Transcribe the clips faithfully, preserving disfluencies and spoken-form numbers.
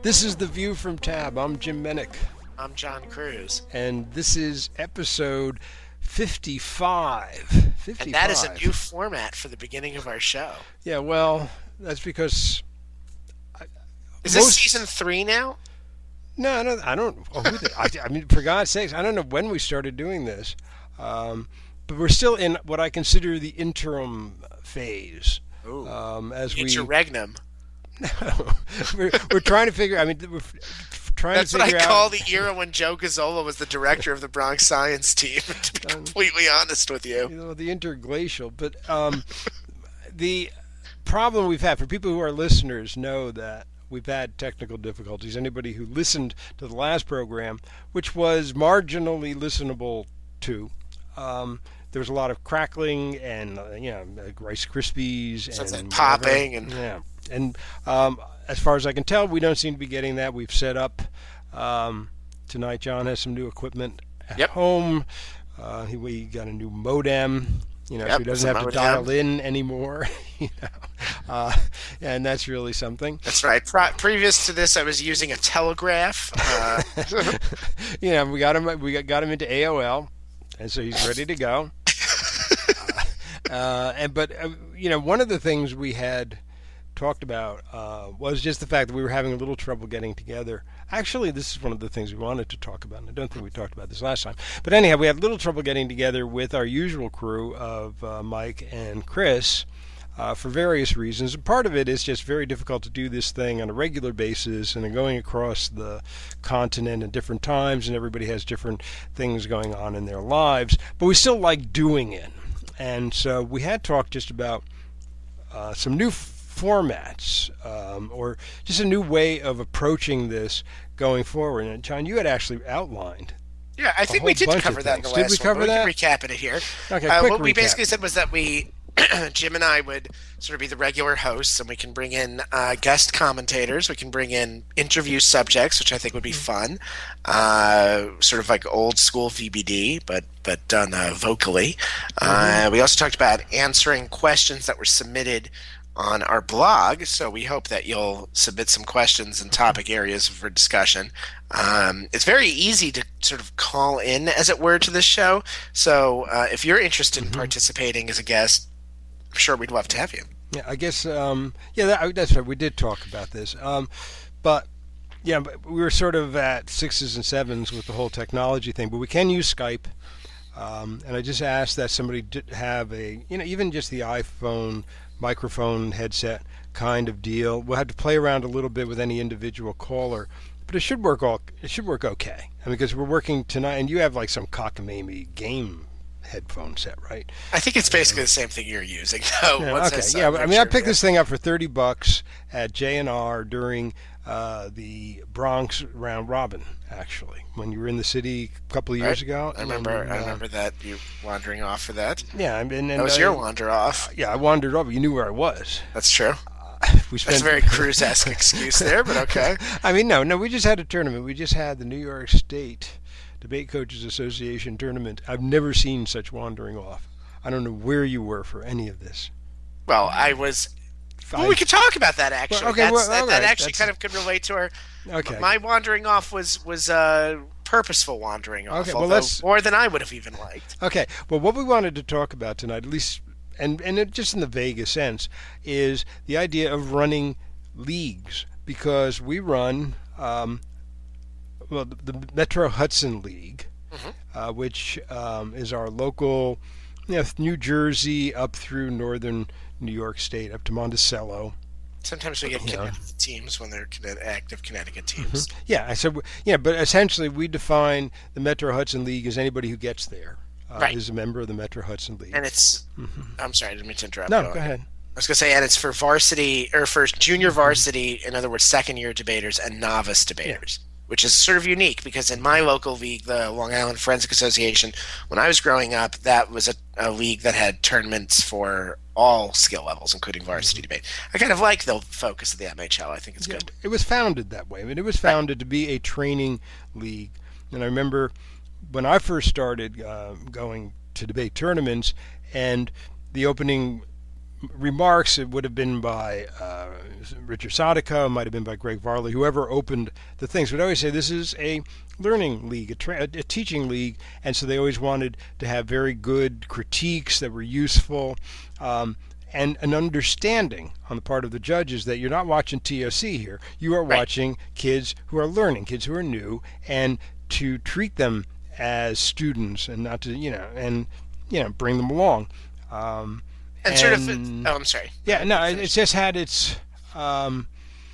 This is The View from Tab. I'm Jim Menick. I'm John Cruz. And this is episode fifty-five. fifty-five. And that is a new format for the beginning of our show. Yeah, well, that's because... I, is this season three now? No, no, I don't... Oh, who did, I, I mean, for God's sakes, I don't know when we started doing this. Um, but we're still in what I consider the interim phase. Ooh, um, as we interregnum. we're, we're trying to figure. I mean, we're trying That's to figure out. That's what I call the era when Joe Gazzola was the director of the Bronx Science Team. To be completely honest with you, you know, the interglacial. But um, the problem we've had for people who are listeners know that we've had technical difficulties. Anybody who listened to the last program, which was marginally listenable to. Um, there was a lot of crackling and uh, you know Rice Krispies and like popping and yeah. And um, as far as I can tell, we don't seem to be getting that. We've set up um, tonight. John has some new equipment at yep. home. Uh, he we got a new modem. You know, yep, so he doesn't have modem. to dial in anymore. You know, uh, and that's really something. That's right. Pro- previous to this, I was using a telegraph. Uh... you know, we got him. We got, got him into A O L. And so he's ready to go. uh, uh, and but uh, you know, one of the things we had talked about uh, was just the fact that we were having a little trouble getting together. Actually, this is one of the things we wanted to talk about, and I don't think we talked about this last time. But anyhow, we had a little trouble getting together with our usual crew of uh, Mike and Chris uh, for various reasons. And part of it is just very difficult to do this thing on a regular basis, and then going across the continent at different times, and everybody has different things going on in their lives. But we still like doing it. And so we had talked just about uh, some new formats um, or just a new way of approaching this going forward. And John, you had actually outlined. Yeah, I think we did cover that in the last one. Did we cover one. that? We can recap it here. Okay, uh, quick what we recap. basically said was that we, Jim and I would sort of be the regular hosts, and we can bring in uh, guest commentators. We can bring in interview subjects, which I think would be fun. Uh, sort of like old school V B D, but but done uh, vocally. Mm-hmm. Uh, we also talked about answering questions that were submitted on our blog, so we hope that you'll submit some questions and topic areas for discussion. Um, it's very easy to sort of call in, as it were, to this show. So uh, if you're interested in mm-hmm. participating as a guest, I'm sure we'd love to have you. Yeah, I guess, um, yeah, that, that's right. We did talk about this. Um, but, yeah, we were sort of at sixes and sevens with the whole technology thing, but we can use Skype. Um, and I just asked that somebody did have a, you know, even just the iPhone microphone headset kind of deal. We'll have to play around a little bit with any individual caller, but it should work all. It should work okay. I mean, because we're working tonight, and you have like some cockamamie game headphone set, right? I think it's basically the same thing you're using. though. Yeah, okay, yeah. I mean, sure, I picked yeah. this thing up for thirty bucks at J and R during uh, the Bronx round robin. Actually, when you were in the city a couple of years right. ago, I remember. And, uh, I remember that you wandering off for that. Yeah, and, and that was uh, your wander off. Yeah, I wandered off. You knew where I was. That's true. Uh, we spent... That's a very Cruz-esque excuse there, but okay. I mean, no, no. We just had a tournament. We just had the New York State Debate Coaches Association tournament. I've never seen such wandering off. I don't know where you were for any of this. Well, I was. Well, we could talk about that actually. Well, okay, That's, well, that, that right. actually That's... kind of could relate to our. Okay. My wandering off was was uh, purposeful wandering off, okay, well, although let's... more than I would have even liked. Okay. Well, what we wanted to talk about tonight, at least, and and it, just in the vaguest sense, is the idea of running leagues, because we run um, well the, the Metro Hudson League, mm-hmm. uh, which um, is our local, you know, New Jersey up through northern New York State up to Monticello. Sometimes we get Connecticut know. teams when they're active Connecticut teams. Mm-hmm. Yeah, so yeah, but essentially we define the Metro Hudson League as anybody who gets there uh, right. is a member of the Metro Hudson League. And it's, mm-hmm. I'm sorry, I didn't mean to interrupt. No, go, go ahead. I was going to say, and it's for varsity or for junior varsity, in other words, second year debaters and novice debaters. Yeah. Which is sort of unique because in my local league, the Long Island Forensic Association, when I was growing up, that was a, a league that had tournaments for all skill levels, including varsity mm-hmm. debate. I kind of like the focus of the M H L. I think it's yeah, good. It was founded that way. I mean, it was founded right. to be a training league. And I remember when I first started uh, going to debate tournaments, and the opening remarks. It would have been by uh, Richard Sadeko, it might have been by Greg Varley, whoever opened the things. Would always say this is a learning league, a, tra- a teaching league, and so they always wanted to have very good critiques that were useful, um, and an understanding on the part of the judges that you're not watching T O C here. You are Right. watching kids who are learning, kids who are new, and to treat them as students and not to, you know, and, you know, bring them along. Um, And, sort of. and- Oh, I'm sorry. yeah, no, it- it's just had its. Um,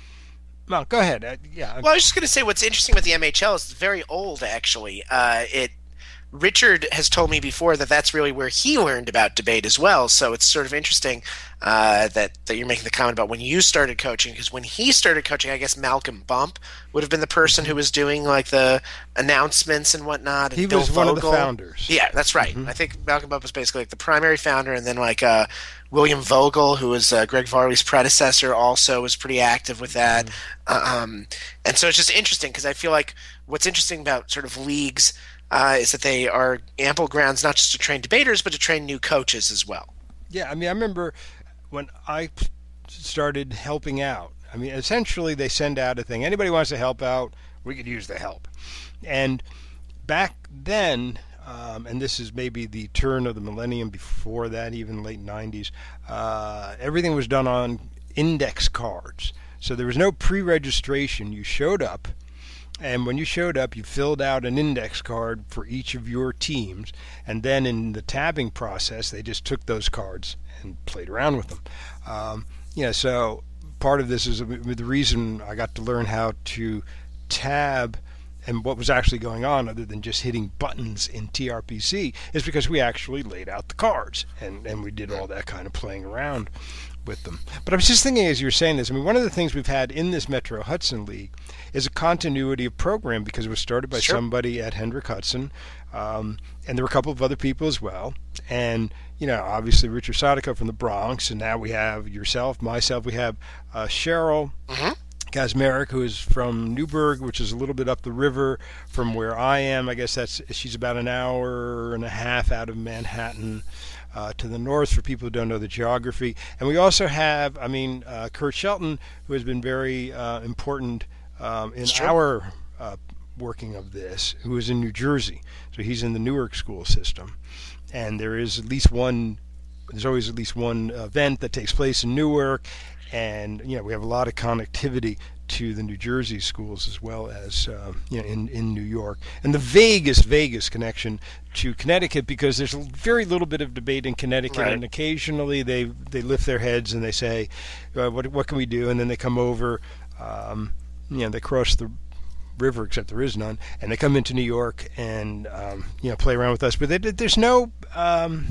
well, go ahead. Uh, yeah. Well, I was just going to say what's interesting with the M H L is it's very old, actually. Uh, it Richard has told me before that that's really where he learned about debate as well. So it's sort of interesting uh, that that you're making the comment about when you started coaching, because when he started coaching, I guess Malcolm Bump would have been the person who was doing like the announcements and whatnot. And He Bill was one of the Vogel. founders. Yeah, that's right. I think Malcolm Bump was basically like the primary founder, and then like uh, William Vogel, who was uh, Greg Varley's predecessor, also was pretty active with that. Um, and so it's just interesting because I feel like what's interesting about sort of leagues uh, is that they are ample grounds not just to train debaters, but to train new coaches as well. Yeah, I mean, I remember when I started helping out. I mean, essentially, they send out a thing. Anybody wants to help out, we could use the help. And back then, um, and this is maybe the turn of the millennium, before that, even late nineties, uh, everything was done on index cards. So there was no pre-registration. You showed up, and when you showed up, you filled out an index card for each of your teams, and then in the tabbing process, they just took those cards and played around with them. Um, you know, so part of this is the reason I got to learn how to tab and what was actually going on, other than just hitting buttons in T R P C, is because we actually laid out the cards, and, and we did all that kind of playing around with them. But I was just thinking as you were saying this, I mean, one of the things we've had in this Metro Hudson League is a continuity of program, because it was started by Sure. somebody at Hendrick Hudson, um, and there were a couple of other people as well. And, you know, obviously Richard Sadeko from the Bronx, and now we have yourself, myself, we have uh, Cheryl Mhm. Kazmarek, who is from Newburgh, which is a little bit up the river from where I am. I guess that's she's about an hour and a half out of Manhattan. Uh, to the north, for people who don't know the geography. And we also have, I mean, uh, Kurt Shelton, who has been very uh, important um, in Sure. our uh, working of this, who is in New Jersey. So he's in the Newark school system. And there is at least one, there's always at least one event that takes place in Newark. And, you know, we have a lot of connectivity to the New Jersey schools as well as uh, you know, in, in New York. And the vaguest, vaguest connection to Connecticut, because there's very little bit of debate in Connecticut, Right. and occasionally they, they lift their heads and they say, uh, what, what can we do? And then they come over, um, you know, they cross the river, except there is none, and they come into New York and, um, you know, play around with us. But they, there's no... Um,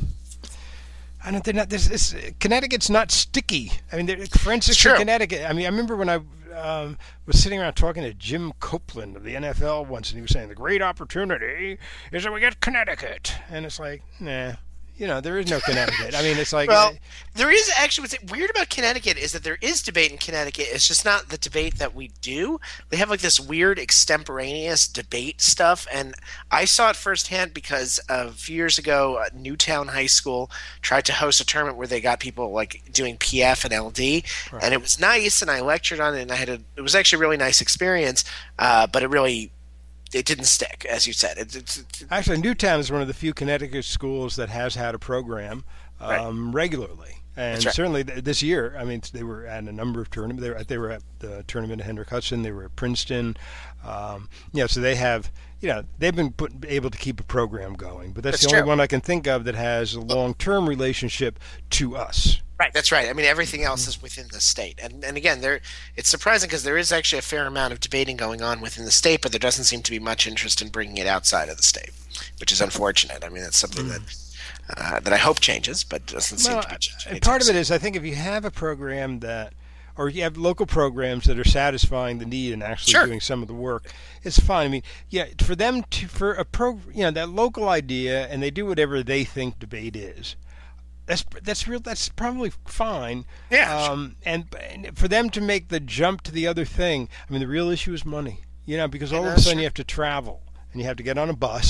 I don't. They're not. This, this Connecticut's not sticky. I mean, they're- forensics Sure. in Connecticut. I mean, I remember when I um, was sitting around talking to Jim Copeland of the N F L once, and he was saying the great opportunity is that we get Connecticut, and it's like, nah, you know, there is no Connecticut. I mean, it's like, Well, there is actually what's weird about Connecticut is that there is debate in Connecticut. It's just not the debate that we do. They have like this weird extemporaneous debate stuff, and I saw it firsthand because a few years ago, uh, Newtown High School tried to host a tournament where they got people like doing P F and L D, Right. and it was nice, and I lectured on it, and I had a. It was actually a really nice experience, uh, but it really. It didn't stick, as you said. It, it's it's actually, Newtown is one of the few Connecticut schools that has had a program um, regularly. And That's right. certainly th- this year, I mean, they were at a number of tournaments. They were at, they were at the tournament at Hendrick Hudson. They were at Princeton. Um, you know, so they have, you know, they've been put, able to keep a program going. But that's, That's the only true. one I can think of that has a long-term relationship to us. Right, that's right. I mean, everything else is within the state, and and again, there it's surprising because there is actually a fair amount of debating going on within the state, but there doesn't seem to be much interest in bringing it outside of the state, which is unfortunate. I mean, that's something that uh, that I hope changes, but doesn't seem Well, to be changing. and part of it is, I think, if you have a program that, or you have local programs that are satisfying the need and actually Sure. doing some of the work, it's fine. I mean, yeah, for them to, for a pro, you know, that local idea, and they do whatever they think debate is. That's that's real. That's probably fine. Yeah, sure. Um, and, and for them to make the jump to the other thing, I mean, the real issue is money. You know, because all Yeah, of a that's sudden true. you have to travel and you have to get on a bus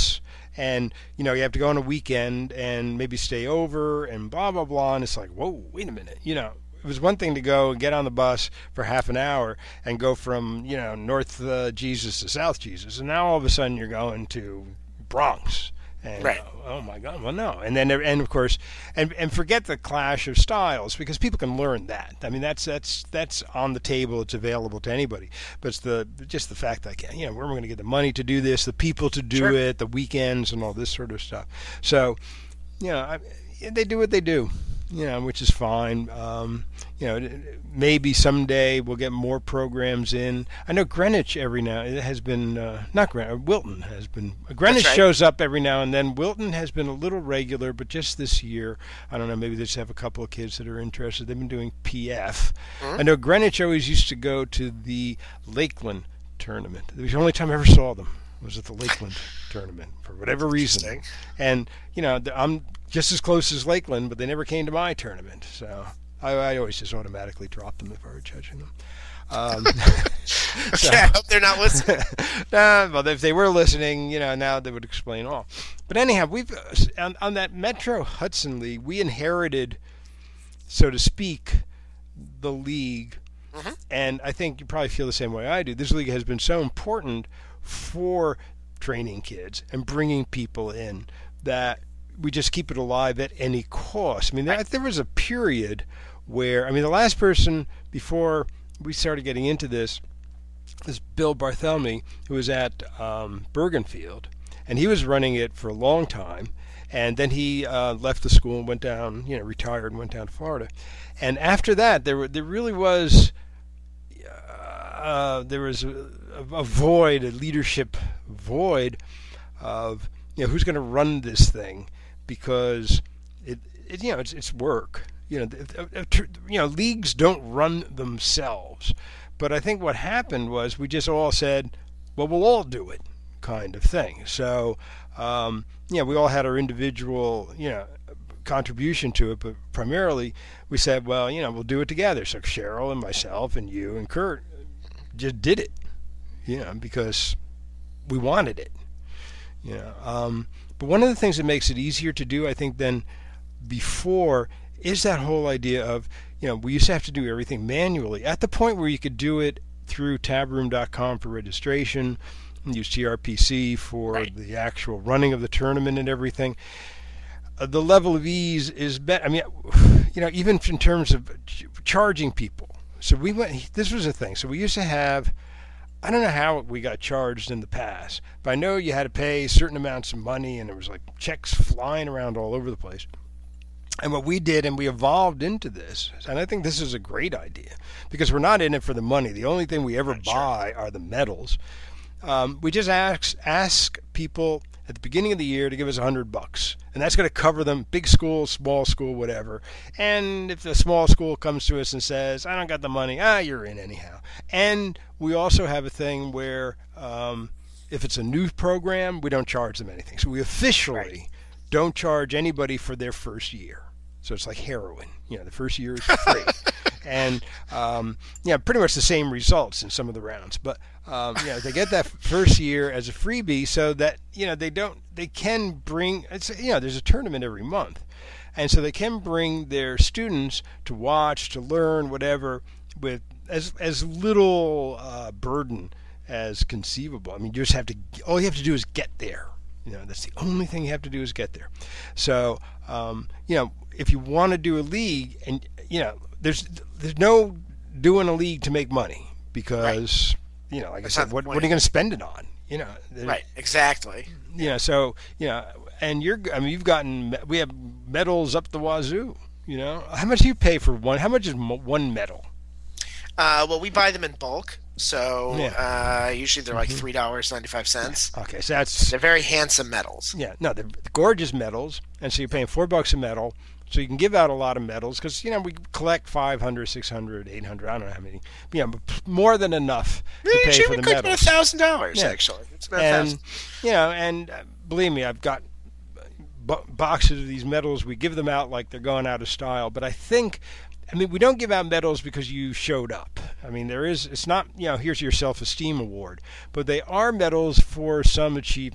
and you know you have to go on a weekend and maybe stay over and blah blah blah, and it's like, whoa, wait a minute, you know. It was one thing to go and get on the bus for half an hour and go from, you know, North uh, Jesus to South Jesus, and now all of a sudden you're going to Bronx. And, right. uh, oh my God! Well, no, and then and of course, and and forget the clash of styles, because people can learn that. I mean, that's that's that's on the table. It's available to anybody. But it's the just the fact that, you know, where am I going to get the money to do this, the people to do Sure. it, the weekends, and all this sort of stuff. So, you know, I, they do what they do. You know, which is fine. Um, you know, maybe someday we'll get more programs in. I know Greenwich every now it has been uh, not Greenwich, Wilton has been. Greenwich right. shows up every now and then. Wilton has been a little regular, but just this year, I don't know. Maybe they just have a couple of kids that are interested. They've been doing P F. Mm-hmm. I know Greenwich always used to go to the Lakeland tournament. It was the only time I ever saw them was at the Lakeland tournament for whatever reason. And you know, I'm just as close as Lakeland, but they never came to my tournament. So I, I always just automatically drop them if I were judging them. Um, so, okay, I hope they're not listening. nah, well, if they were listening, you know, now they would explain all. But anyhow, we've on, on that Metro Hudson League, we inherited, so to speak, the league. Mm-hmm. And I think you probably feel the same way I do. This league has been so important for training kids and bringing people in that we just keep it alive at any cost. I mean, there, there was a period where, I mean, the last person before we started getting into this was Bill Barthelemy, who was at um, Bergenfield, and he was running it for a long time. And then he uh, left the school and went down, you know, retired and went down to Florida. And after that, there there really was uh, there was a, a void, a leadership void of, you know, who's going to run this thing. Because it, it, you know, it's it's work. You know, you know, leagues don't run themselves. But I think what happened was we just all said, well, we'll all do it, kind of thing. So, um, yeah, we all had our individual, you know, contribution to it, but primarily we said, well, you know, we'll do it together. So Cheryl and myself and you and Kurt just did it, you know, because we wanted it, you know. Um, But one of the things that makes it easier to do, I think, than before is that whole idea of, you know, we used to have to do everything manually. At the point where you could do it through tabroom dot com for registration, and use T R P C for right. the actual running of the tournament and everything, uh, the level of ease is better. I mean, you know, even in terms of ch- charging people. So we went, this was a thing. So we used to have, I don't know how we got charged in the past, but I know you had to pay certain amounts of money, and there was like checks flying around all over the place. And what we did, and we evolved into this, and I think this is a great idea, because we're not in it for the money. The only thing we ever Not buy sure. are the medals. Um, we just ask ask people at the beginning of the year to give us a hundred bucks, and that's going to cover them, big school, small school, whatever. And if the small school comes to us and says, I don't got the money, ah, you're in anyhow. And we also have a thing where um, if it's a new program, we don't charge them anything. So we officially Right. don't charge anybody for their first year. So it's like heroin. You know, the first year is free. And, um, yeah, pretty much the same results in some of the rounds. But, um, you know, they get that first year as a freebie so that, you know, they don't, they can bring, it's, you know, there's a tournament every month. And so they can bring their students to watch, to learn, whatever, with as as little uh, burden as conceivable. I mean, you just have to, all you have to do is get there. You know, that's the only thing you have to do is get there. So, um, you know, if you want to do a league, and, you know, there's there's no doing a league to make money, because, right. you know, like that's I said, what, what are you going to spend it on? You know, right, exactly. You know, so, you know, and you're, I mean, you've gotten, we have medals up the wazoo, you know. How much do you pay for one? How much is one medal? Uh, well, we buy them in bulk, so yeah. uh, usually they're like three dollars and ninety-five cents. Yeah. Okay, so that's... They're very handsome medals. Yeah, no, they're gorgeous medals, and so you're paying four bucks a medal, so you can give out a lot of medals, because, you know, we collect five hundred, six hundred, eight hundred, I don't know how many, but, yeah, more than enough to yeah, pay for we the collect medals. about one thousand dollars, yeah. actually. It's about and, one thousand dollars. You know, and uh, believe me, I've got bo- boxes of these medals. We give them out like they're going out of style, but I think... I mean, we don't give out medals because you showed up. I mean, there is, it's not, you know, here's your self-esteem award, but they are medals for some achievement.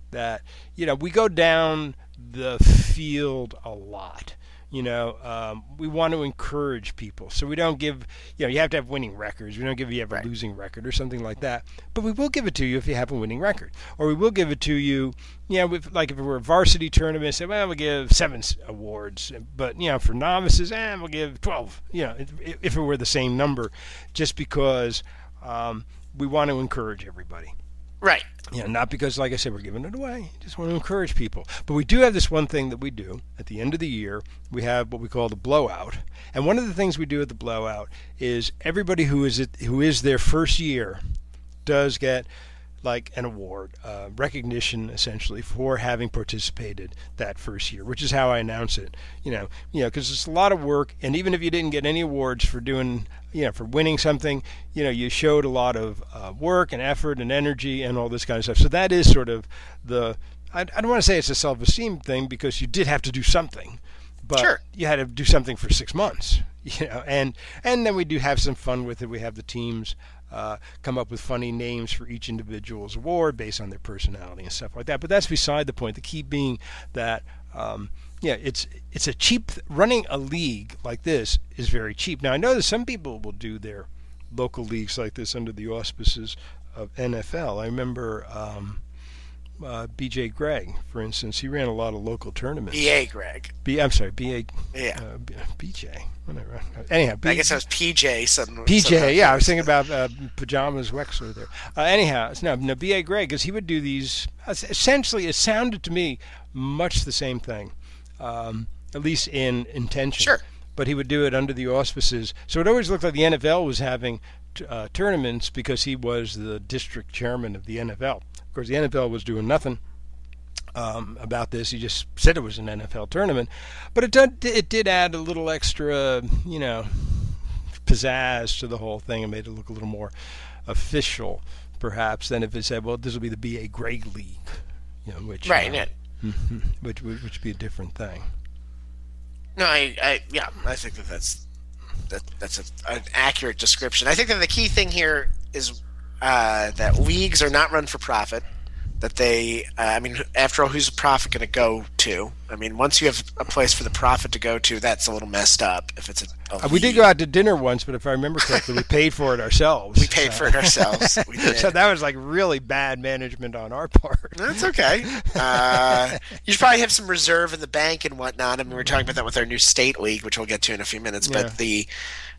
that, you know, we go down the field a lot. You know, um, we want to encourage people. So we don't give, you know, you have to have winning records. We don't give you have a Right. losing record or something like that. But we will give it to you if you have a winning record. Or we will give it to you, you know, if, like if it were a varsity tournament, say, well, we'll give seven s- awards. But, you know, for novices, eh, we'll give twelve. You know, if, if it were the same number, just because um, we want to encourage everybody. Right. You know, not because, like I said, we're giving it away. Just want to encourage people. But we do have this one thing that we do at the end of the year. We have what we call the blowout. And one of the things we do at the blowout is everybody who is it, who is their first year does get like an award, uh, recognition essentially for having participated that first year, which is how I announce it. You know, you know, because it's a lot of work, and even if you didn't get any awards for doing, you know, for winning something, you know, you showed a lot of uh, work and effort and energy and all this kind of stuff. So that is sort of the. I, I don't want to say it's a self-esteem thing because you did have to do something, but Sure. you had to do something for six months. You know, and and then we do have some fun with it. We have the teams uh, come up with funny names for each individual's award based on their personality and stuff like that. But that's beside the point. The key being that um, yeah, it's it's a cheap running a league like this is very cheap. Now I know that some people will do their local leagues like this under the auspices of N F L. I remember. Um, Uh, B J Gregg, for instance, he ran a lot of local tournaments. B A Greg. B, I'm sorry, B A. Yeah. Uh, B, BJ, whatever. Anyhow, B, I guess that was P J. Some, P J. somehow. Yeah, I was thinking about uh, pajamas Wexler there. Uh, anyhow, no, no, B A Gregg, because he would do these. Essentially, it sounded to me much the same thing, um, at least in intention. Sure. But he would do it under the auspices. So it always looked like the N F L was having uh, tournaments because he was the district chairman of the N F L. Of course, the N F L was doing nothing um, about this. He just said it was an N F L tournament, but it did, it did add a little extra, you know, pizzazz to the whole thing and made it look a little more official, perhaps, than if it said, "Well, this will be the B A Gregg League," you know, which Right. uh, Yeah. which would which would be a different thing. No, I, I, yeah, I think that that's that that's a, an accurate description. I think that the key thing here is uh, that leagues are not run for profit. That they, uh, I mean, after all, who's the profit going to go to? I mean, once you have a place for the profit to go to, that's a little messed up. If it's a, a Uh, we did league. go out to dinner once, but if I remember correctly, we paid for it ourselves. We paid so. for it ourselves. We did. So that was like really bad management on our part. That's okay. Uh, you should probably have some reserve in the bank and whatnot. I mean, we're talking about that with our new state league, which we'll get to in a few minutes. Yeah. But the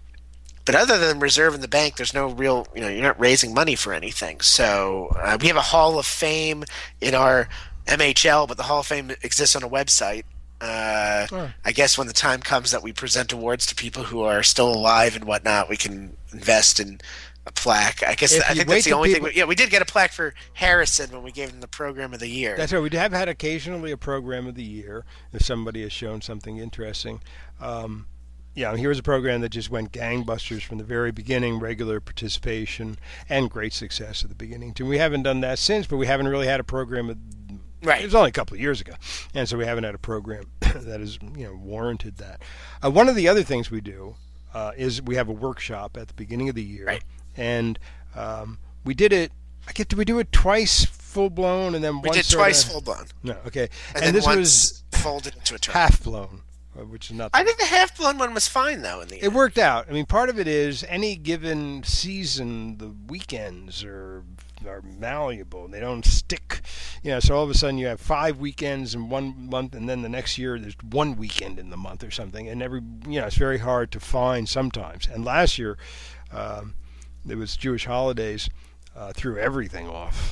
but other than reserve in the bank, there's no real, you know, you're not raising money for anything. So uh, we have a Hall of Fame in our M H L, but the Hall of Fame exists on a website. Uh, Oh. I guess when the time comes that we present awards to people who are still alive and whatnot, we can invest in a plaque. I guess If I you think wait that's the till only people- thing. We, yeah, we did get a plaque for Harrison when we gave him the Program of the Year. That's right. We have had occasionally a program of the year if somebody has shown something interesting. Um, yeah, and here's a program that just went gangbusters from the very beginning, regular participation and great success at the beginning. And we haven't done that since, but we haven't really had a program. Of, Right. It was only a couple of years ago, and so we haven't had a program that has, you know, warranted that. Uh, one of the other things we do uh, is we have a workshop at the beginning of the year, Right. and um, we did it. I get. Did we do it twice full blown, and then We once did sorta- twice full blown, No, okay, and, and, then this once was folded into a tournament. half blown, uh, which is not. I think the half blown one was fine though. In the It end, worked out. I mean, part of it is any given season, the weekends are are malleable. They don't stick. You know, so all of a sudden you have five weekends in one month, and then the next year there's one weekend in the month or something. And every, you know, it's very hard to find sometimes. And last year, um, there was Jewish holidays, uh, threw everything off.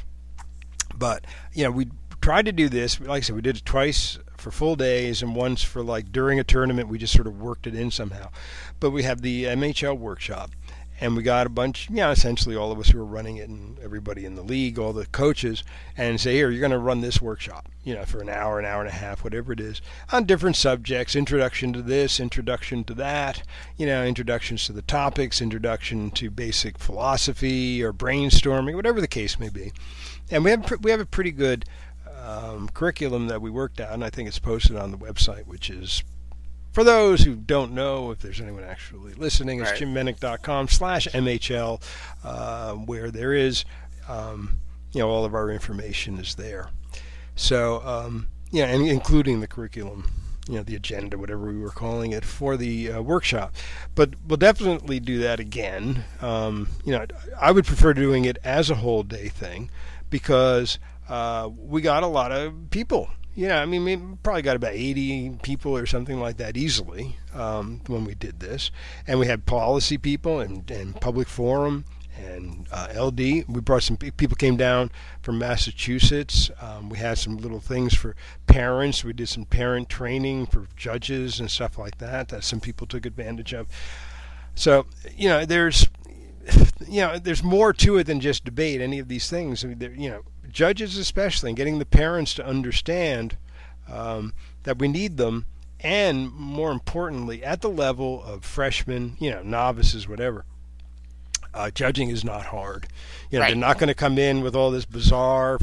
But you know, we tried to do this. Like I said, we did it twice for full days and once for like during a tournament. We just sort of worked it in somehow. But we have the M H L workshop, and we got a bunch, you know, essentially all of us who are running it and everybody in the league, all the coaches, and say, here, you're going to run this workshop, you know, for an hour, an hour and a half, whatever it is, on different subjects, introduction to this, introduction to that, you know, introductions to the topics, introduction to basic philosophy or brainstorming, whatever the case may be. And we have we have a pretty good um, curriculum that we worked out, and I think it's posted on the website, which is, for those who don't know, if there's anyone actually listening, it's Right. jim menick dot com slash M H L, uh, where there is, um, you know, all of our information is there. So, um, yeah, and including the curriculum, you know, the agenda, whatever we were calling it, for the uh, workshop. But we'll definitely do that again. Um, you know, I would prefer doing it as a whole day thing because uh, we got a lot of people. You know, I mean, we probably got about eighty people or something like that easily um, when we did this. And we had policy people and, and public forum and uh, L D. We brought some people came down from Massachusetts. Um, we had some little things for parents. We did some parent training for judges and stuff like that that some people took advantage of. So, you know, there's, you know, there's more to it than just debate. Any of these things, I mean, you know, judges especially, and getting the parents to understand um, that we need them, and more importantly, at the level of freshmen, you know, novices, whatever. Uh, judging is not hard. You know, Right. they're not going to come in with all this bizarre,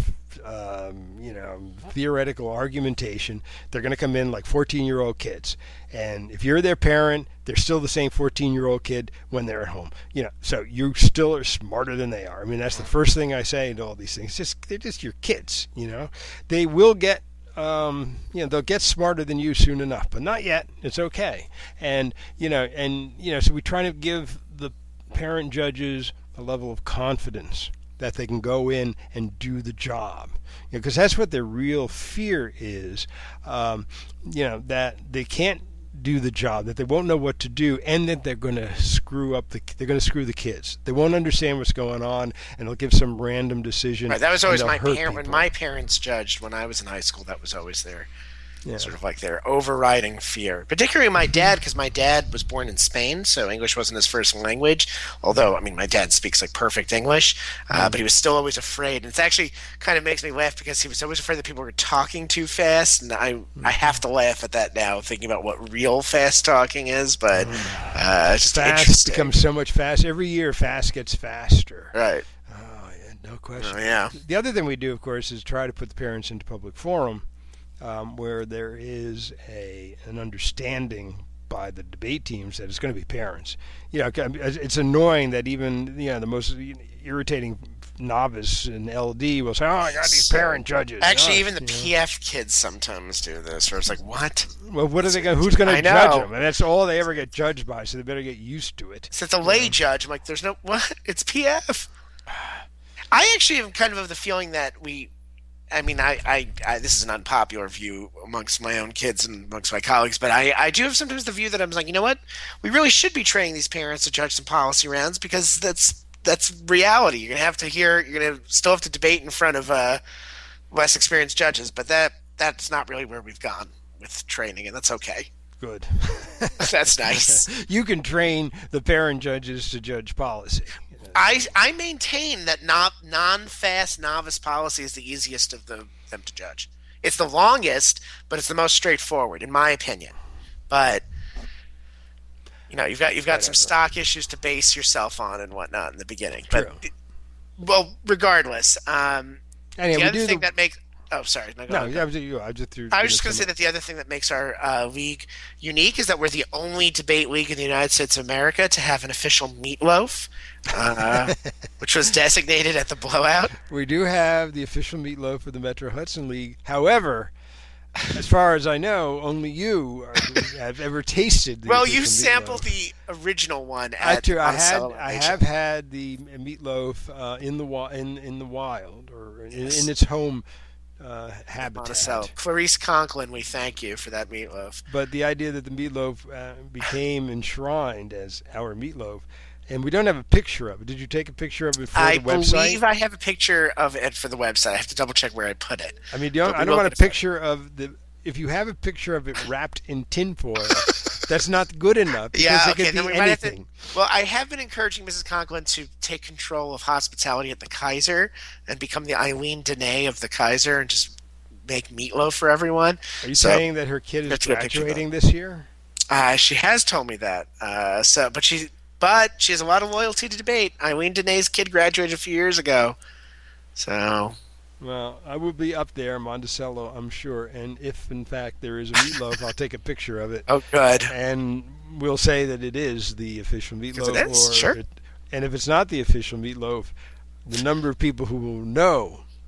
um, you know, theoretical argumentation. They're going to come in like fourteen-year-old kids. And if you're their parent, they're still the same fourteen-year-old kid when they're at home. You know, so you still are smarter than they are. I mean, that's the first thing I say to all these things. Just they're just your kids. You know, they will get. Um, you know, they'll get smarter than you soon enough, but not yet. It's okay. And you know, and you know, so we try to give the parent judges a level of confidence that they can go in and do the job, because you know, that's what their real fear is. Um, you know, that they can't do the job, that they won't know what to do, and that they're going to screw up the they're going to screw the kids. They won't understand what's going on, and they'll give some random decision. Right, that was always my hurt parent when people. my parents judged when I was in high school. That was always their Yeah. sort of like their overriding fear. Particularly my dad, because my dad was born in Spain, so English wasn't his first language. Although, I mean, my dad speaks like perfect English, uh, but he was still always afraid. And it's actually kind of makes me laugh because he was always afraid that people were talking too fast, and I I have to laugh at that now, thinking about what real fast talking is. But uh, it's just Fast interesting. becomes so much fast. Every year, fast gets faster. Right. Oh, yeah, no question. Oh, yeah. The other thing we do, of course, is try to put the parents into public forum, um, where there is a an understanding by the debate teams that it's going to be parents. You know, it's annoying that even you know the most irritating novice in L D will say, "Oh, I got these So- parent judges." Actually, Oh, even the you know. P F kids sometimes do this, where it's like, what? Well, what are they going? Who's going I to judge know. them? And that's all they ever get judged by. So they better get used to it. So it's a lay judge. I'm like, there's no what? It's P F. I actually am kind of of the feeling that we, I mean, I, I, I this is an unpopular view amongst my own kids and amongst my colleagues, but I, I do have sometimes the view that I'm like, you know what? We really should be training these parents to judge some policy rounds because that's that's reality. You're gonna have to hear. You're gonna still have to debate in front of uh, less experienced judges, but that that's not really where we've gone with training, and that's okay. Good. That's nice. You can train the parent judges to judge policy. I, I maintain that not non-fast novice policy is the easiest of the, them to judge. It's the longest, but it's the most straightforward, in my opinion. But you know, you've got you've got some Whatever. stock issues to base yourself on and whatnot in the beginning. True. But well, regardless, um, Anyway, the we other do thing the, that makes oh sorry no, go no, ahead. I was, you- I was just through. I was just going to say that the other thing that makes our uh, league unique is that we're the only debate league in the United States of America to have an official meatloaf, uh, which was designated at the blowout. we do have the official meatloaf of the Metro Hudson League. However, as far as I know, only you are, have ever tasted. The Well, you official sampled meatloaf. the original one I, at too, I had Monticello I Nation. have had the meatloaf uh, in the wi- in in the wild or in, in its home uh, habitat. Monticello. Clarice Conklin, we thank you for that meatloaf. But the idea that the meatloaf uh, became enshrined as our meatloaf, and we don't have a picture of it. Did you take a picture of it for I the website? believe I have a picture of it for the website. I have to double check where I put it. I mean, don't, But we I don't will want a get it. picture of the. If you have a picture of it wrapped in tinfoil, that's not good enough because Yeah, it okay, could then be we might have to- anything. Well, I have been encouraging Missus Conklin to take control of hospitality at the Kaiser and become the Eileen Dene of the Kaiser and just make meatloaf for everyone. Are you So- saying that her kid is That's what I pictured, graduating this year? Uh, she has told me that. Uh, so, but she, but she has a lot of loyalty to debate. Eileen Dene's kid graduated a few years ago, so Well, I will be up there, Monticello, I'm sure. And if, in fact, there is a meatloaf, I'll take a picture of it. oh, good. And we'll say that it is the official meatloaf. it is, or sure. it- and if it's not the official meatloaf, the number of people who will know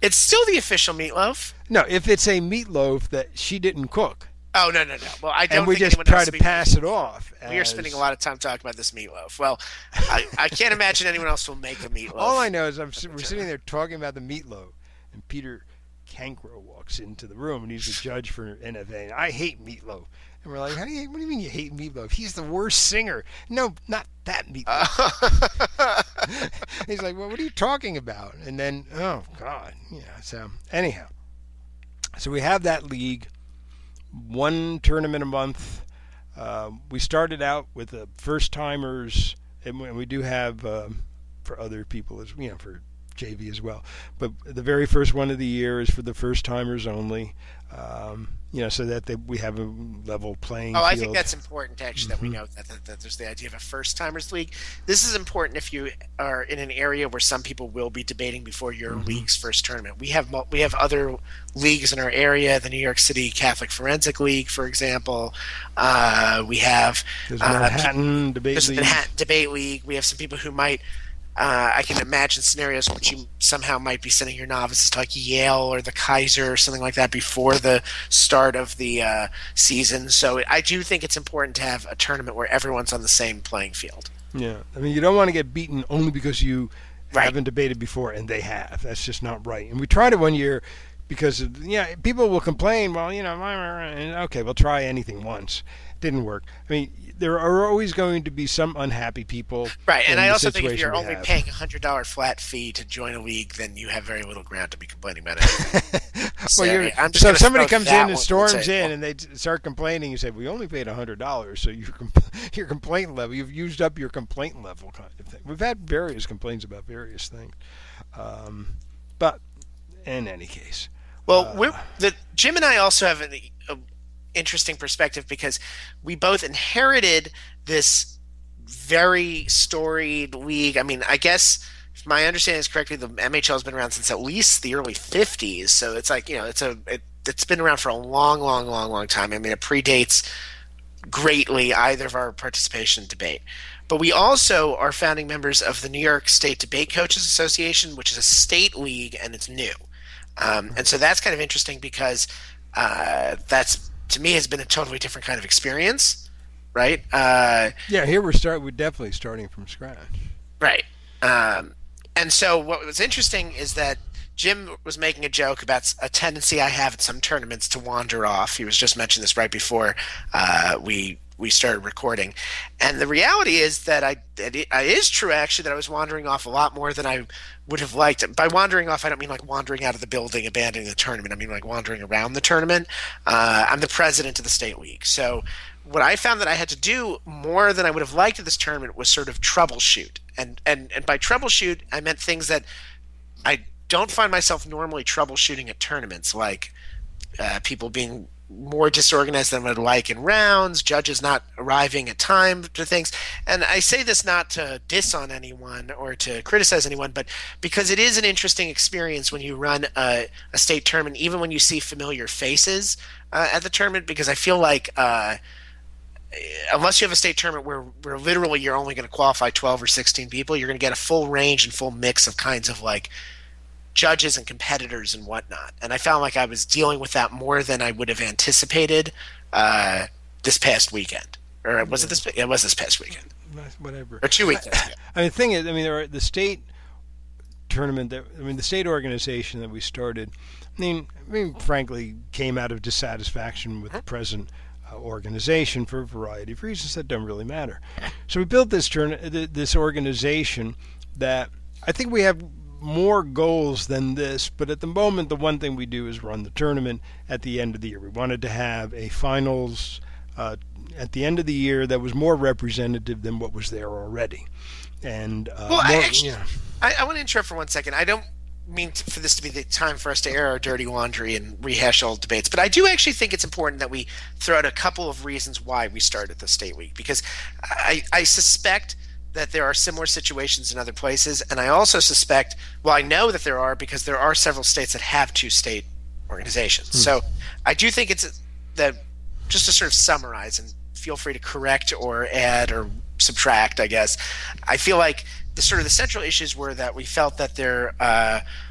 It's still the official meatloaf. No, if it's a meatloaf that she didn't cook. Oh, no, no, no. Well, I don't and we think just anyone try else to be- pass it off. We are as- spending a lot of time talking about this meatloaf. Well, I, I can't imagine anyone else will make a meatloaf. All I know is I'm, we're sitting there talking about the meatloaf, and Peter Cancro walks into the room, and he's the judge for N F A. And I hate meatloaf. And we're like, How do you, what do you mean you hate meatloaf? He's the worst singer. No, not that meatloaf. Uh. He's like, well, what are you talking about? And then, oh, God. Yeah, so anyhow. So we have that league. One tournament a month. Uh, we started out with the first timers, and we do have um, for other people as you know for J V as well. But the very first one of the year is for the first timers only. Um, you know, so that they, we have a level playing Oh, field. I think that's important, actually, that mm-hmm. we know that, that, that there's the idea of a first-timers league. This is important if you are in an area where some people will be debating before your mm-hmm. league's first tournament. We have we have other leagues in our area, the New York City Catholic Forensic League, for example. Uh, we have there's Manhattan uh, Debate there's League. Manhattan Debate League. We have some people who might Uh, I can imagine scenarios in which you somehow might be sending your novices to like Yale or the Kaiser or something like that before the start of the uh, season. So I do think it's important to have a tournament where everyone's on the same playing field. Yeah. I mean, you don't want to get beaten only because you right. haven't debated before, and they have. That's just not right. And we tried it one year because, yeah, people will complain, well, you know, and okay, we'll try anything once. It didn't work. I mean, there are always going to be some unhappy people. Right, and I also think if you're only have. paying a one hundred dollars flat fee to join a league, then you have very little ground to be complaining about it. so well, so if somebody comes in and storms in and they start complaining, you say, we only paid one hundred dollars, so your, your complaint level, you've used up your complaint level kind of thing. We've had various complaints about various things. Um, but in any case. Well, uh, we're, the, Jim and I also have an a, interesting perspective because we both inherited this very storied league. I mean, I guess if my understanding is correctly, the M H L has been around since at least the early fifties. So it's like, you know, it's a it, it's been around for a long, long, long, long time. I mean, it predates greatly either of our participation in debate. But we also are founding members of the New York State Debate Coaches Association, which is a state league, and it's new. Um, and so that's kind of interesting because uh, that's to me has been a totally different kind of experience, right? Uh, yeah, here we're start we're definitely starting from scratch. Right. Um, and so what was interesting is that Jim was making a joke about a tendency I have at some tournaments to wander off. He was just mentioning this right before uh, we we started recording. And the reality is that I it, it is true actually that I was wandering off a lot more than I would have liked. By wandering off, I don't mean like wandering out of the building, abandoning the tournament. I mean like wandering around the tournament. Uh, I'm the president of the state league. So what I found that I had to do more than I would have liked at this tournament was sort of troubleshoot. And, and, and by troubleshoot, I meant things that I don't find myself normally troubleshooting at tournaments, like uh, people being more disorganized than I would like in rounds, judges not arriving at time to things. And I say this not to diss on anyone or to criticize anyone, but because it is an interesting experience when you run a, a state tournament, even when you see familiar faces uh, at the tournament, because I feel like uh, unless you have a state tournament where, where literally you're only going to qualify twelve or sixteen people, you're going to get a full range and full mix of kinds of like judges and competitors and whatnot. And I found like I was dealing with that more than I would have anticipated uh, this past weekend. Or was it this? It was this past weekend. Whatever. Or two weekends ago. I mean, the thing is, I mean, there are, the state tournament that I mean, the state organization that we started. I mean, I mean, frankly, came out of dissatisfaction with the present uh, organization for a variety of reasons that don't really matter. So we built this turn, this organization that I think we have more goals than this, but at the moment the one thing we do is run the tournament at the end of the year. We wanted to have a finals uh, at the end of the year that was more representative than what was there already. And uh, well, more, I, actually, yeah. I, I want to interrupt for one second. I don't mean to, for this to be the time for us to air our dirty laundry and rehash old debates, but I do actually think it's important that we throw out a couple of reasons why we started the State Week, because I, I suspect that there are similar situations in other places, and I also suspect, well, I know that there are because there are several states that have two state organizations. Hmm. So I do think it's that, just to sort of summarize, and feel free to correct or add or subtract, I guess, I feel like the sort of the central issues were that we felt that there uh,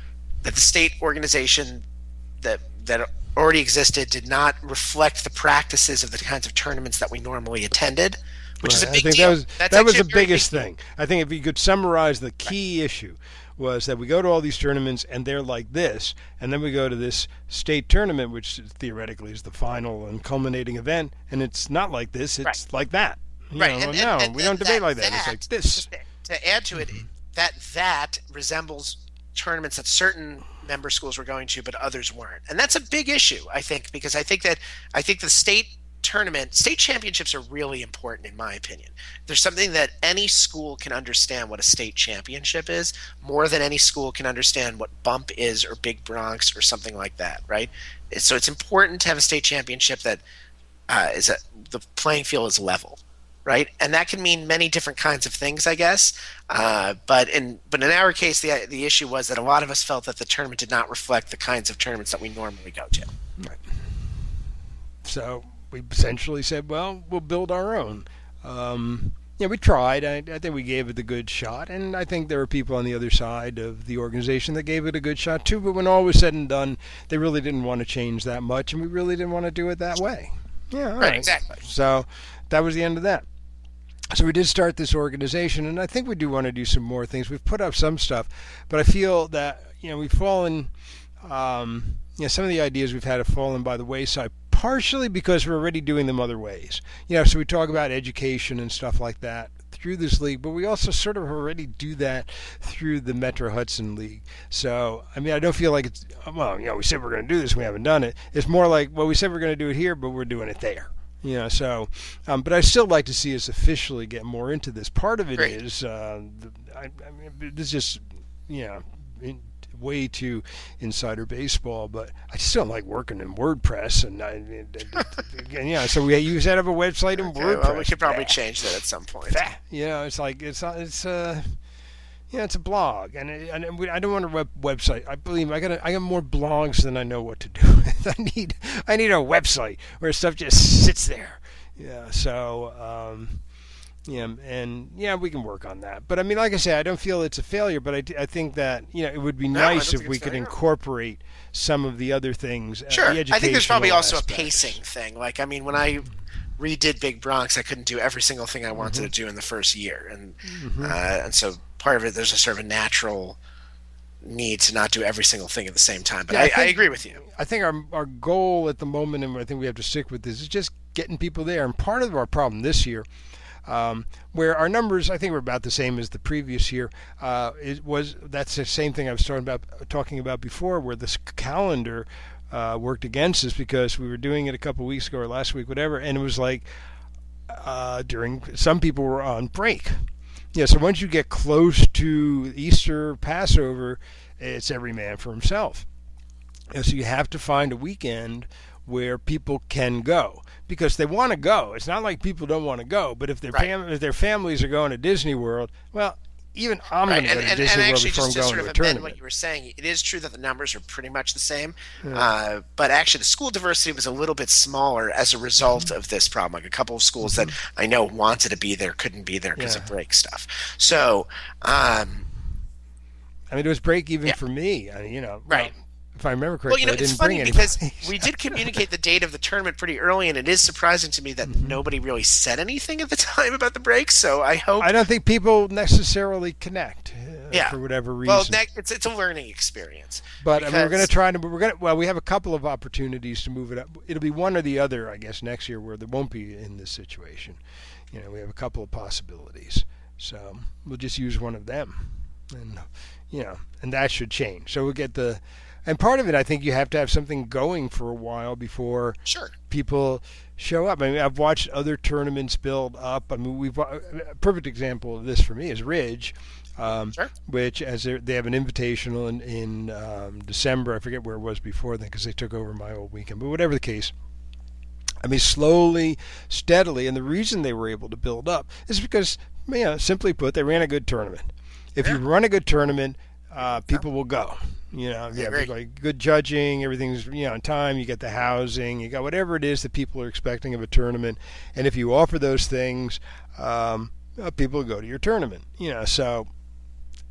that the state organization that that already existed did not reflect the practices of the kinds of tournaments that we normally attended, which Right. is a I big think deal. that was That's that was actually the a very biggest big deal. thing. I think if you could summarize the key issue was that we go to all these tournaments and they're like this, and then we go to this state tournament, which theoretically is the final and culminating event, and it's not like this; it's Right. like that. You Right, know, and, well, and, no, and we that- don't debate that- like that. It's like that- this. just To add to it, that that resembles tournaments that certain member schools were going to, but others weren't, and that's a big issue, I think, because I think that I think the state tournament, state championships are really important, in my opinion. There's something that any school can understand what a state championship is more than any school can understand what bump is or Big Bronx or something like that, right? So it's important to have a state championship that uh, is a, the playing field is level, right? And that can mean many different kinds of things, I guess. Uh, but in but in our case, the the issue was that a lot of us felt that the tournament did not reflect the kinds of tournaments that we normally go to. Right. So we essentially said, well, we'll build our own. Um, yeah, we tried. I, I think we gave it a good shot, and I think there were people on the other side of the organization that gave it a good shot too. But when all was said and done, they really didn't want to change that much, and we really didn't want to do it that way. Yeah, all Right, right. exactly. So that was the end of that. So we did start this organization, and I think we do want to do some more things. We've put up some stuff, but I feel that you know we've fallen. Um, you know, some of the ideas we've had have fallen by the wayside, partially because we're already doing them other ways. You know, so we talk about education and stuff like that through this league, but we also sort of already do that through the Metro Hudson League. So, I mean, I don't feel like it's, well, you know, we said we're going to do this, we haven't done it. It's more like, well, we said we're going to do it here, but we're doing it there. You know, so, um, but I still like to see us officially get more into this. Part of it Great. is, uh, the, I, I mean, this is just, you know, in, way too insider baseball, but I just don't like working in WordPress, and I, and, and, yeah, so we you set up a website in Okay, WordPress. well, we could probably Bah. change that at some point. Bah. You know, it's like it's not it's uh yeah, it's a blog, and, it, and we, I don't want a web, website. I believe me, I got I got more blogs than I know what to do with. I need I need a website where stuff just sits there. Yeah, so um, yeah, and yeah, we can work on that. But I mean, like I said, I don't feel it's a failure, but I, I think that you know it would be No, I don't nice think if we it's could failure. incorporate some of the other things. uh, Sure. the I think there's probably educational also a aspects. pacing thing. Like, I mean, when I redid Big Bronx, I couldn't do every single thing I wanted Mm-hmm. to do in the first year, and uh, and so part of it there's a sort of a natural need to not do every single thing at the same time. But Yeah, I I, I, think- agree with you. I think our our goal at the moment, and I think we have to stick with this, is just getting people there. And part of our problem this year, um, where our numbers, I think, were about the same as the previous year, uh, it was that's the same thing I was talking about talking about before, where this calendar uh, worked against us because we were doing it a couple weeks ago or last week, whatever, and it was like uh, during some people were on break. Yeah, so once you get close to Easter, Passover, it's every man for himself. And so you have to find a weekend where people can go because they want to go. It's not like people don't want to go, but if their Right. fam- if their families are going to Disney World, well, even I'm Right, going to and, go to and, Disney and World actually, before I'm just to going sort to of a amend tournament. what you were saying, it is true that the numbers are pretty much the same, uh, but actually the school diversity was a little bit smaller as a result Mm-hmm. of this problem. Like a couple of schools that I know wanted to be there couldn't be there because Yeah. of break stuff. So, um, I mean, it was break even Yeah. for me. I, you know, Right. well, if I remember well, correctly, you know, I it's didn't funny bring because anybody. we did communicate the date of the tournament pretty early, and it is surprising to me that Mm-hmm. nobody really said anything at the time about the break. So I hope. I don't think people necessarily connect uh, Yeah. for whatever reason. well, ne- it's it's a learning experience. But I mean, we're going because- to try to. We're going to. Well, we have a couple of opportunities to move it up. It'll be one or the other, I guess, next year where there won't be in this situation. You know, we have a couple of possibilities, so we'll just use one of them, and you know, and that should change. So we'll get the. And part of it, I think, you have to have something going for a while before Sure. people show up. I mean, I've watched other tournaments build up. I mean, we've a perfect example of this for me is Ridge, um, Sure. which as they have an invitational in in um, December. I forget where it was before then because they took over my old weekend. But whatever the case, I mean, slowly, steadily, and the reason they were able to build up is because, you know, simply put, they ran a good tournament. If you Yeah. run a good tournament, uh, people will go. You know, yeah, agree. like good judging, everything's you know on time. You get the housing, you got whatever it is that people are expecting of a tournament, and if you offer those things, um, uh, people will go to your tournament. You know, so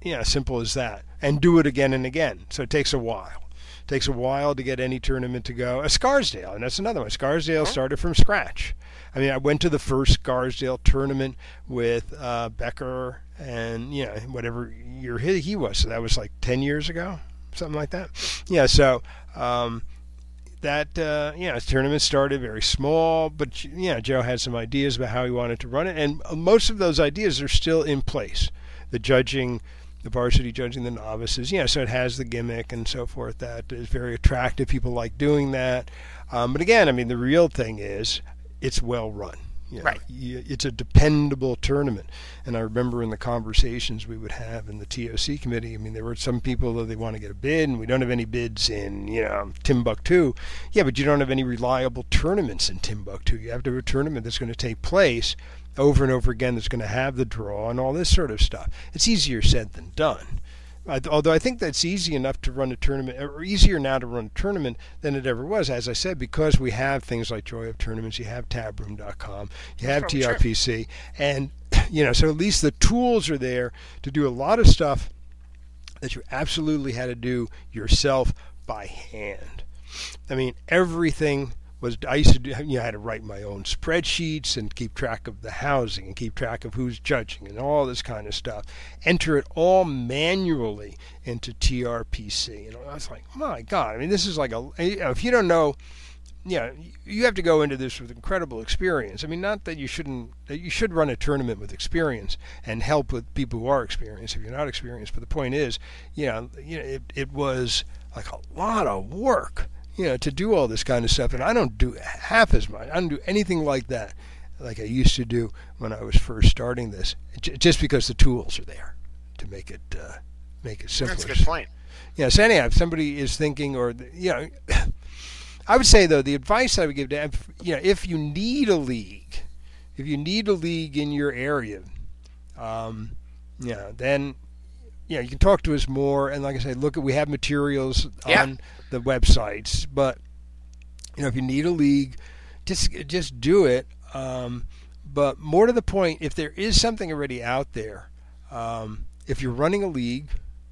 you know, simple as that. And do it again and again. So it takes a while. It takes a while to get any tournament to go. A Scarsdale, and that's another one. Scarsdale started from scratch. I mean, I went to the first Scarsdale tournament with uh, Becker and, you know, whatever year he, he was. So that was like ten years ago, something like that. Yeah, so um, that, uh, you know, tournament started very small, but, you know, Joe had some ideas about how he wanted to run it. And most of those ideas are still in place. The judging, the varsity judging the novices, you know, so it has the gimmick and so forth that is very attractive. People like doing that. Um, but again, I mean, the real thing is it's well run. You know, right. It's a dependable tournament. And I remember in the conversations we would have in the T O C committee, I mean, there were some people that they want to get a bid, and we don't have any bids in, you know, Timbuktu. Yeah, but you don't have any reliable tournaments in Timbuktu. You have to have a tournament that's going to take place over and over again, that's going to have the draw and all this sort of stuff. It's easier said than done. Although I think that's easy enough to run a tournament, or easier now to run a tournament than it ever was, as I said, because we have things like Joy of Tournaments, you have tab room dot com, you have T R P C, and, you know, so at least the tools are there to do a lot of stuff that you absolutely had to do yourself by hand. I mean, everything was, I used to do, you know, I had to write my own spreadsheets and keep track of the housing and keep track of who's judging and all this kind of stuff. Enter it all manually into T R P C. And I was like, my God, I mean, this is like a, you know, if you don't know, you know, you have to go into this with incredible experience. I mean, not that you shouldn't, that you should run a tournament with experience and help with people who are experienced if you're not experienced. But the point is, you know, you know, it, it was like a lot of work, you know, to do all this kind of stuff. And I don't do half as much. I don't do anything like that like I used to do when I was first starting this, just because the tools are there to make it uh, make it simpler. That's a good point. Yeah, so anyhow, if somebody is thinking, or, you know, I would say, though, the advice I would give to, you know, if you need a league, if you need a league in your area, um, you know, then, you know, you can talk to us more. And like I said, look, at we have materials yeah. on the websites, but, you know, if you need a league, just just do it. Um, but more to the point, if there is something already out there, um, if you're running a league,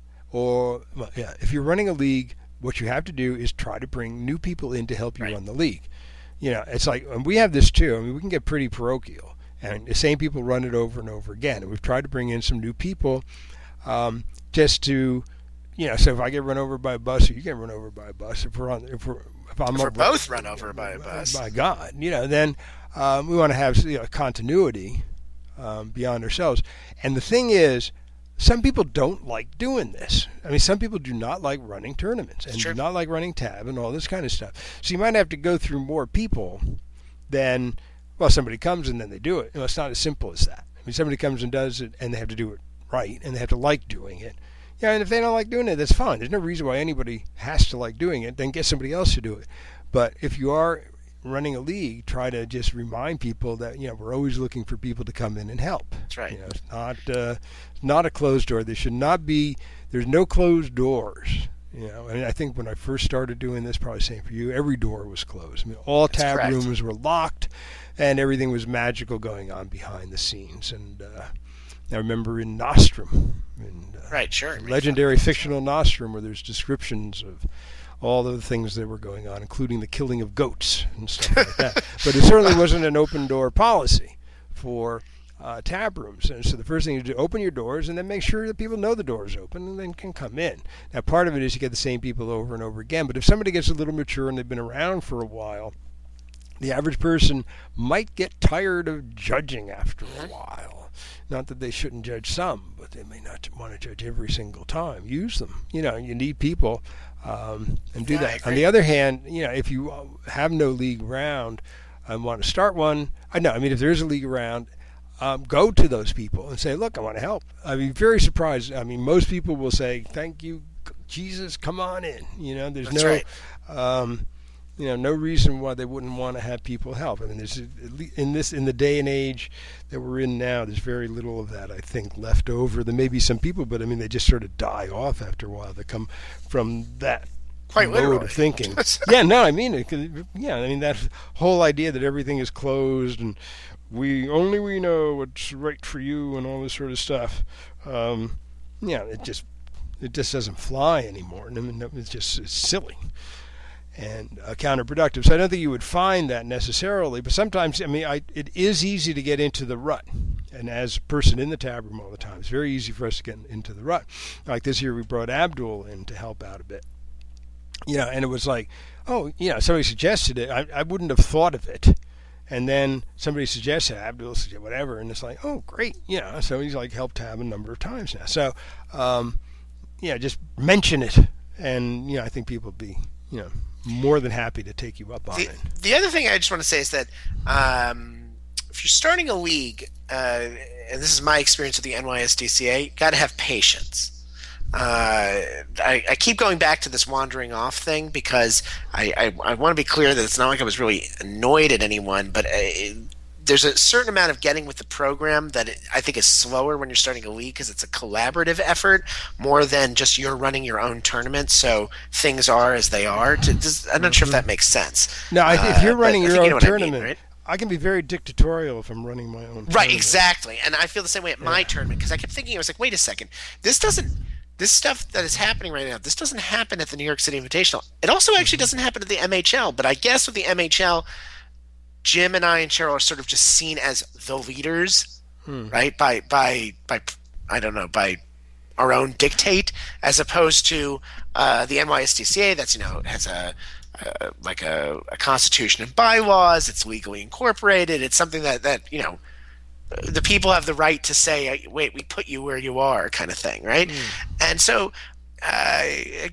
or well, yeah, if you're running a league, what you have to do is try to bring new people in to help you right. run the league. You know, it's like, and we have this too. I mean, we can get pretty parochial, and the same people run it over and over again. And we've tried to bring in some new people, um, just to, you know, so if I get run over by a bus, or you get run over by a bus, if we're on, if we're, if I'm if we're up, both run over by a bus, by God, you know, then um, we want to have, you know, continuity um, beyond ourselves. And the thing is, some people don't like doing this. I mean, some people do not like running tournaments and do not like running tab and all this kind of stuff. So you might have to go through more people than, well, somebody comes and then they do it. You know, it's not as simple as that. I mean, somebody comes and does it, and they have to do it right, and they have to like doing it. Yeah, and if they don't like doing it, that's fine. There's no reason why anybody has to like doing it. Then get somebody else to do it. But if you are running a league, try to just remind people that, you know, we're always looking for people to come in and help. That's right. You know, it's not uh, not a closed door. There should not be. There's no closed doors. You know, and I think when I first started doing this, probably same for you, every door was closed. I mean, all That's tab correct. rooms were locked, and everything was magical going on behind the scenes. And uh, I remember in Nostrum, in uh, right, sure, legendary fictional Nostrum, where there's descriptions of all of the things that were going on, including the killing of goats and stuff like that. But it certainly wasn't an open door policy for uh, tab rooms. And so the first thing you do, open your doors, and then make sure that people know the door's open and then can come in. Now, part of it is you get the same people over and over again. But if somebody gets a little mature and they've been around for a while, the average person might get tired of judging after a while. Not that they shouldn't judge some, but they may not want to judge every single time. Use them. You know, you need people. Um, and do yeah, that. On the other hand, you know, if you have no league around and want to start one, I know. I mean, if there is a league around, um, go to those people and say, "Look, I want to help." I mean, very surprised. I mean, most people will say, "Thank you, Jesus. Come on in." You know, there's That's no, right. um, you know, no reason why they wouldn't want to have people help. I mean, there's in this in the day and age that we're in now, there's very little of that, I think, left over. There may be some people, but I mean, they just sort of die off after a while. They come from that Quite mode literally. of thinking. yeah, no, I mean, it, 'cause, yeah, I mean that whole idea that everything is closed and we only we know what's right for you and all this sort of stuff. Um, you know, it just it just doesn't fly anymore. I mean, it's just it's silly and uh, counterproductive. So I don't think you would find that necessarily, but sometimes, I mean, I, it is easy to get into the rut. And as a person in the tab room all the time, it's very easy for us to get into the rut. Like this year, we brought Abdul in to help out a bit. You know, and it was like, oh, you know, somebody suggested it. I, I wouldn't have thought of it. And then somebody suggested Abdul, suggested whatever, and it's like, oh, great. You know, so he's like helped Tab a number of times now. So, um, yeah, just mention it. And, you know, I think people would be, you know, more than happy to take you up on the, it. The other thing I just want to say is that um, if you're starting a league, uh, and this is my experience with the N Y S D C A, got to have patience. Uh, I, I keep going back to this wandering off thing because I, I, I want to be clear that it's not like I was really annoyed at anyone, but it, there's a certain amount of getting with the program that it, I think is slower when you're starting a league because it's a collaborative effort more than just you're running your own tournament. So things are as they are. To, just, I'm not sure if that makes sense. No, I, if you're uh, running your you own know tournament, I mean, right? I can be very dictatorial if I'm running my own tournament. Right, exactly. And I feel the same way at my Yeah. tournament because I kept thinking, I was like, wait a second, this doesn't. This stuff that is happening right now, this doesn't happen at the New York City Invitational. It also actually doesn't happen at the M H L, but I guess with the M H L, Jim and I and Cheryl are sort of just seen as the leaders, hmm. right? By by by I don't know, by our own dictate, as opposed to uh, the N Y S D C A that's, you know, has a uh, like a, a constitution and bylaws, it's legally incorporated, it's something that, that you know, the people have the right to say, wait, we put you where you are, kind of thing, right? Mm. And so, uh,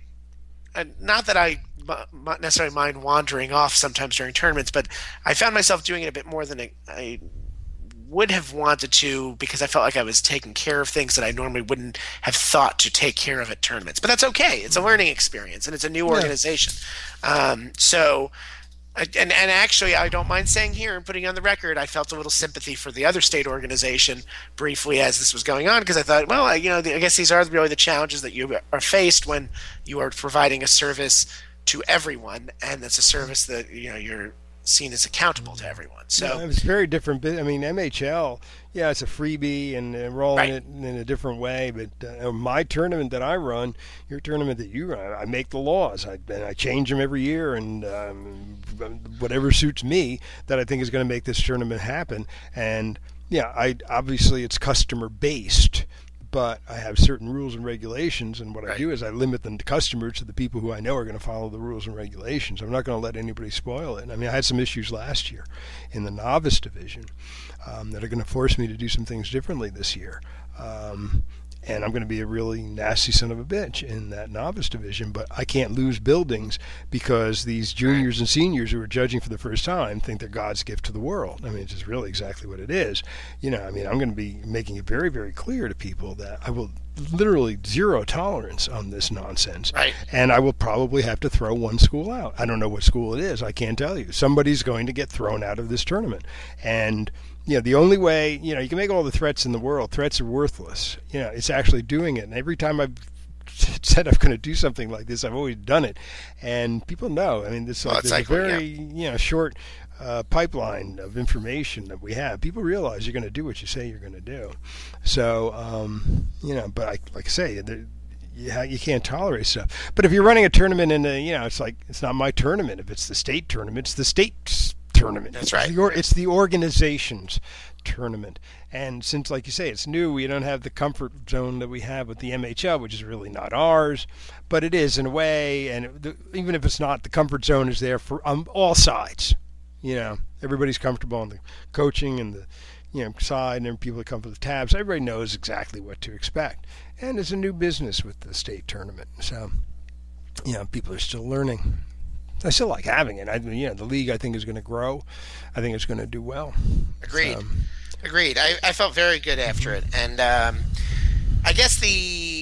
not that I not necessarily mind wandering off sometimes during tournaments, but I found myself doing it a bit more than I, I would have wanted to because I felt like I was taking care of things that I normally wouldn't have thought to take care of at tournaments. But that's okay. It's a learning experience, and it's a new yeah. organization. Um, so... And, and actually, I don't mind saying here and putting on the record, I felt a little sympathy for the other state organization briefly as this was going on because I thought, well, I, you know, I guess these are really the challenges that you are faced when you are providing a service to everyone, and that's a service that you know you're seen as accountable to everyone. So yeah, it was very different. I mean, M H L, yeah, it's a freebie and enrolling right. it in a different way. But uh, my tournament that I run, your tournament that you run, I make the laws. I, and I change them every year, and um, whatever suits me that I think is going to make this tournament happen. And yeah, I obviously it's customer based. But I have certain rules and regulations, and what right. I do is I limit them to customers, to the people who I know are going to follow the rules and regulations. I'm not going to let anybody spoil it. I mean, I had some issues last year in the novice division um, that are going to force me to do some things differently this year. Um, and I'm going to be a really nasty son of a bitch in that novice division, but I can't lose buildings because these juniors and seniors who are judging for the first time think they're God's gift to the world. I mean, it's just really exactly what it is. You know, I mean, I'm going to be making it very, very clear to people that I will literally zero tolerance on this nonsense. Right. And I will probably have to throw one school out. I don't know what school it is. I can't tell you. Somebody's going to get thrown out of this tournament. And you know, the only way, you know, you can make all the threats in the world. Threats are worthless. You know, it's actually doing it. And every time I've said I'm going to do something like this, I've always done it. And people know. I mean, this well, like, there's like, a very, yeah. you know, short uh, pipeline of information that we have. People realize you're going to do what you say you're going to do. So, um, you know, but I, like I say, yeah, you can't tolerate stuff. But if you're running a tournament in a, you know, it's like, it's not my tournament. If it's the state tournament, it's the state's tournament. That's right. It's the, it's the organization's tournament. And since, like you say, it's new, we don't have the comfort zone that we have with the M H L, which is really not ours, but it is in a way. And it, the, even if it's not, the comfort zone is there for um, all sides. You know, everybody's comfortable on the coaching and the, you know, side, and people that come for the tabs. Everybody knows exactly what to expect. And it's a new business with the state tournament. So, you know, people are still learning. I still like having it. I, you know, the league I think is going to grow. I think it's going to do well. Agreed. So, Agreed. I, I felt very good after it, and um, I guess the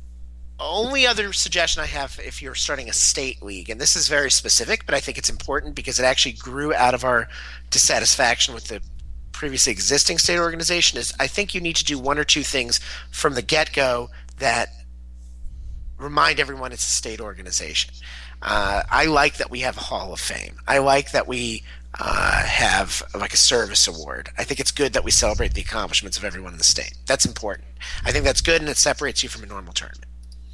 only other suggestion I have, if you're starting a state league, and this is very specific, but I think it's important because it actually grew out of our dissatisfaction with the previously existing state organization, is I think you need to do one or two things from the get-go that remind everyone it's a state organization. Uh, I like that we have a Hall of Fame. I like that we uh, have like a service award. I think it's good that we celebrate the accomplishments of everyone in the state. That's important. I think that's good, and it separates you from a normal tournament.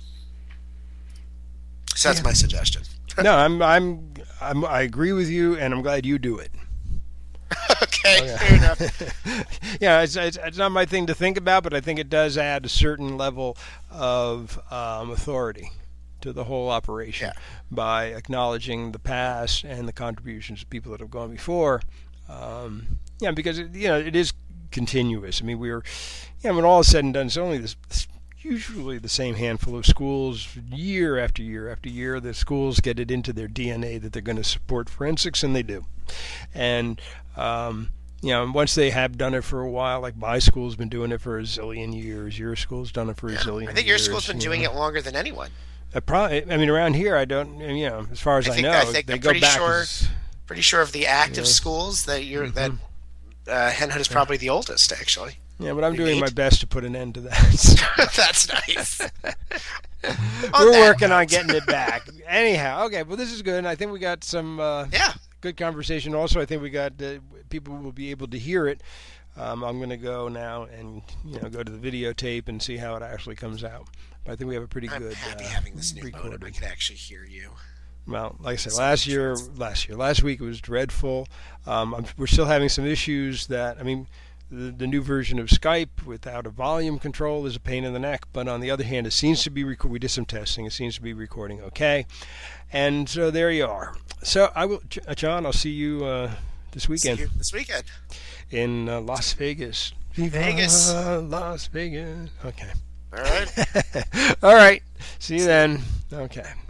So that's Yeah. my suggestion. No, I'm, I'm, I'm, I agree with you, and I'm glad you do it. Okay, Okay. fair enough. Yeah, it's, it's it's not my thing to think about, but I think it does add a certain level of um, authority to the whole operation Yeah. by acknowledging the past and the contributions of people that have gone before. Um, yeah, because it, you know it is continuous. I mean, we were, yeah, when all is said and done, it's only this, this usually the same handful of schools year after year after year. The schools get it into their D N A that they're going to support forensics, and they do. And um, you know, once they have done it for a while, like my school's been doing it for a zillion years. Your school's done it for a zillion years. I think your school's been you doing know. it longer than anyone. I, probably, I mean, around here, I don't. You know, as far as I I, think- know, I think they I'm go pretty back. sure- as, Pretty sure of the active Yeah. schools that you're Mhm. that uh, Henhood is probably the oldest, actually. yeah, but I'm They doing need- my best to put an end to that. That's nice. We're that working on note. getting it back. Anyhow, okay, well, this is good. I think we got some uh, Yeah. good conversation. Also, I think we got uh, people will be able to hear it. Um, I'm going to go now and you know go to the videotape and see how it actually comes out. But I think we have a pretty I'm good happy uh, having this new modem. recording. I can actually hear you. Well, like I said, So last much year, trust. last year, last week it was dreadful. Um, I'm, we're still having some issues that I mean. The, the new version of Skype without a volume control is a pain in the neck, but on the other hand, it seems to be rec- we did some testing. It seems to be recording okay, and so there you are. So I will, J- John. I'll see you uh, this See weekend you this weekend. in uh, Las Vegas. Viva Vegas. Las Vegas. Okay. All right. All right. See you then. Okay.